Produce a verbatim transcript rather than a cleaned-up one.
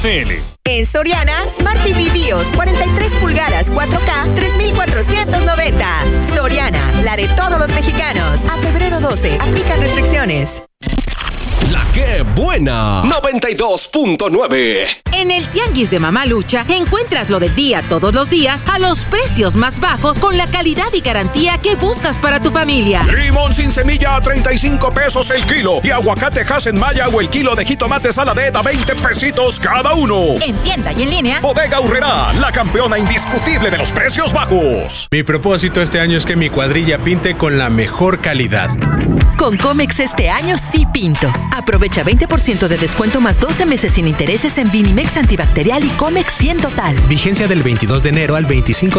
C L. En Soriana, Smart T V BIOS cuarenta y tres pulgadas cuatro K, tres mil cuatrocientos noventa. Soriana, la de todos los mexicanos. A febrero doce, aplican restricciones. La que buena, noventa y dos punto nueve. En el Tianguis de Mamalucha encuentras lo del día todos los días a los precios más bajos con la calidad y garantía que buscas para tu familia. Limón sin semilla a treinta y cinco pesos el kilo y aguacate Hass Maya o el kilo de jitomate Saladet a veinte pesitos cada uno. En tienda y en línea. Bodega Aurrerá, la campeona indiscutible de los precios bajos. Mi propósito este año es que mi cuadrilla pinte con la mejor calidad. Con Comex este año sí pinto. Aprovecha veinte por ciento de descuento más doce meses sin intereses en Vinimex antibacterial y Comex cien total. Vigencia del veintidós de enero al veinticinco